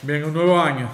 Bien, un nuevo año,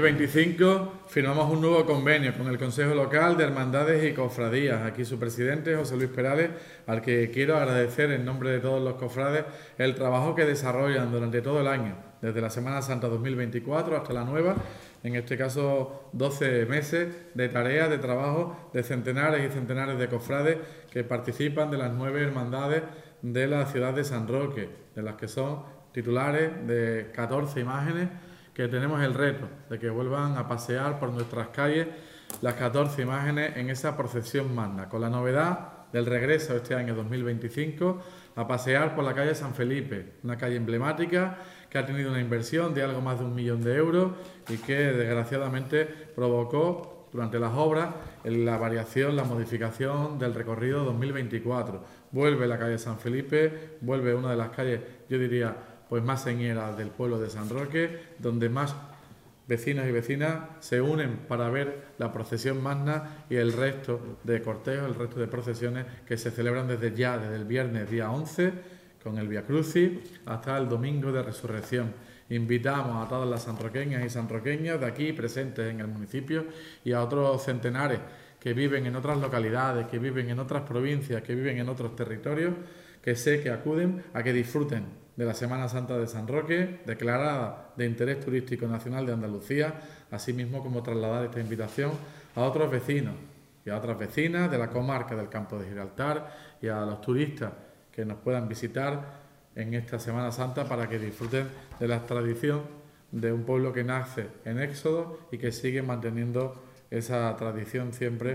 2025, firmamos un nuevo convenio con el Consejo Local de Hermandades y Cofradías. Aquí su presidente, José Luis Perales, al que quiero agradecer en nombre de todos los cofrades el trabajo que desarrollan durante todo el año, desde la Semana Santa 2024 hasta la nueva, en este caso 12 meses de tareas, de trabajo de centenares y centenares de cofrades que participan de las 9 hermandades de la ciudad de San Roque, de las que son titulares de 14 imágenes, que tenemos el reto de que vuelvan a pasear por nuestras calles las 14 imágenes en esa procesión magna, con la novedad del regreso este año 2025 a pasear por la calle San Felipe, una calle emblemática que ha tenido una inversión de algo más de 1 millón de euros y que desgraciadamente provocó durante las obras la variación, la modificación del recorrido 2024. Vuelve la calle San Felipe, vuelve una de las calles, yo diría, pues más señeras del pueblo de San Roque, donde más vecinos y vecinas se unen para ver la procesión magna y el resto de cortejos, el resto de procesiones que se celebran desde el viernes día 11, con el Vía Crucis, hasta el domingo de Resurrección. Invitamos a todas las sanroqueñas y sanroqueños de aquí presentes en el municipio y a otros centenares que viven en otras localidades, que viven en otras provincias, que viven en otros territorios, que sé que acuden a que disfruten de la Semana Santa de San Roque, declarada de interés turístico nacional de Andalucía, así mismo como trasladar esta invitación a otros vecinos y a otras vecinas de la comarca del Campo de Gibraltar y a los turistas que nos puedan visitar en esta Semana Santa para que disfruten de la tradición de un pueblo que nace en Éxodo y que sigue manteniendo esa tradición siempre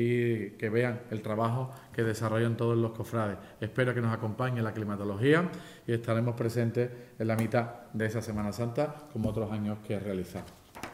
y que vean el trabajo que desarrollan todos los cofrades. Espero que nos acompañe la climatología y estaremos presentes en la mitad de esa Semana Santa como otros años que he realizado.